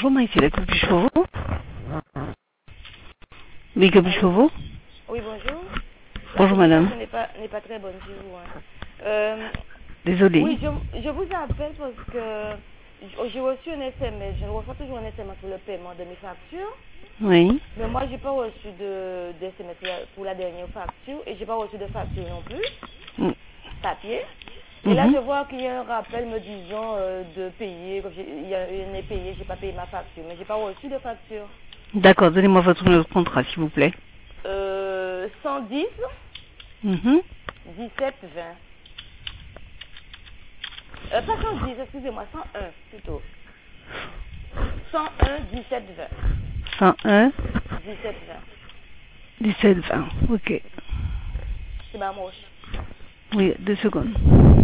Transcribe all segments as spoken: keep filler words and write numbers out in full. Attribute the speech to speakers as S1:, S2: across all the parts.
S1: Bonjour, Maïté, la coupe du chevaux. Oui, coupe du chevaux.
S2: Oui, bonjour.
S1: Bonjour,
S2: la
S1: madame.
S2: n'est pas, n'est pas très bonne chez vous. Hein. Euh,
S1: Désolée.
S2: oui, je, je vous appelle parce que j'ai reçu un S M S. Je reçois toujours un S M S pour le paiement de mes factures.
S1: Oui.
S2: Mais moi, j'ai pas reçu de, de S M S pour la dernière facture et j'ai pas reçu de facture non plus.
S1: Mm.
S2: Papier. Et
S1: Mm-hmm.
S2: là, je vois qu'il y a un rappel me disant euh, de payer. Il y a un est payé, j'ai pas payé ma facture, mais j'ai pas reçu de facture.
S1: D'accord, donnez-moi votre numéro de contrat, s'il vous plaît.
S2: Euh, cent dix,
S1: Mm-hmm.
S2: dix-sept, vingt. Euh, pas cent dix, excusez-moi, cent un plutôt. cent un, dix-sept, vingt.
S1: cent un,
S2: dix-sept, vingt.
S1: dix-sept, vingt. Ok.
S2: C'est ma moche.
S1: Oui, deux secondes.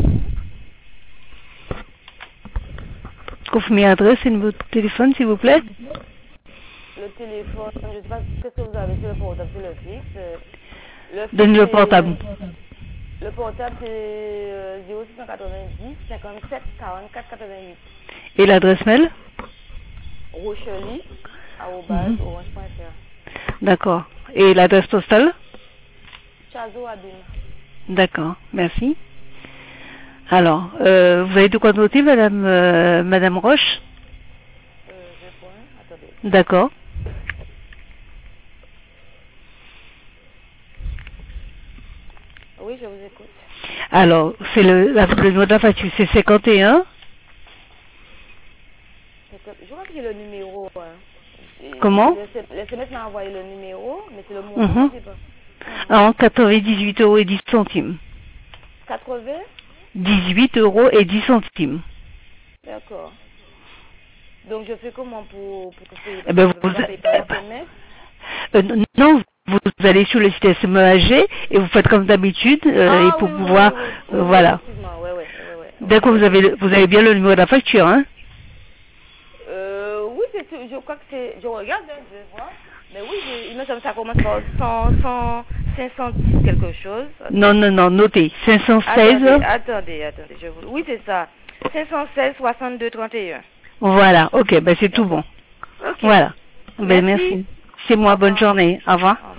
S1: Confirmez l'adresse et le numéro de téléphone, s'il vous plaît.
S2: Le téléphone, je ne sais pas qu'est-ce que vous avez sur le portable, sur le fixe. Le fixe,
S1: Donnez le portable.
S2: Le portable, c'est euh, zéro six cent quatre-vingt-dix, cinquante-sept, quarante-quatre, quatre-vingt-huit.
S1: Et l'adresse mail?
S2: Rochely, arobase,
S1: Mm-hmm.
S2: orange point f r.
S1: D'accord. Et l'adresse postale?
S2: Chazo Abim.
S1: D'accord, merci. Alors, euh, vous avez de quoi noter, madame, euh, madame Roche?
S2: Euh, je point, attendez.
S1: D'accord.
S2: Oui, je vous écoute.
S1: Alors, c'est le, la, le numéro de la facture, c'est cinquante et un.
S2: Je crois que j'ai le numéro. Hein.
S1: Comment?
S2: Le, le S M S m'a envoyé le numéro, mais c'est le montant,
S1: Mm-hmm.
S2: je sais pas.
S1: En quatre-vingt-dix-huit euros et dix centimes.
S2: quatre-vingts?
S1: dix-huit euros et dix centimes.
S2: D'accord. Donc je fais comment pour, pour payer?
S1: Eh ben,
S2: Parce que je
S1: vous,
S2: ne peux pas payer par S M S.
S1: euh, non, vous allez sur le site S M E A G et vous faites comme d'habitude euh,
S2: Ah
S1: et pour
S2: oui, oui,
S1: pouvoir,
S2: oui, oui, oui,
S1: euh,
S2: oui,
S1: voilà.
S2: effectivement, ouais, ouais, ouais, ouais.
S1: Dès que
S2: Ok,
S1: vous avez,
S2: ok.
S1: le- vous avez bien le numéro de la facture, hein?
S2: Euh, oui, c'est, je crois que c'est, je regarde, hein, je vais voir. Mais oui, je, il me semble que ça commence par cent, cent, cinq cent dix quelque chose.
S1: Non, non, non, notez. cinq cent seize.
S2: Attendez, attendez, attendez, je vous... Oui, c'est ça. cinq cent seize, soixante-deux, trente et un.
S1: Voilà, ok, ben c'est tout bon.
S2: Ok.
S1: Voilà. Ben
S2: Merci.
S1: merci. C'est
S2: Au
S1: moi, bonne
S2: revoir.
S1: journée. Au revoir.
S2: Au revoir.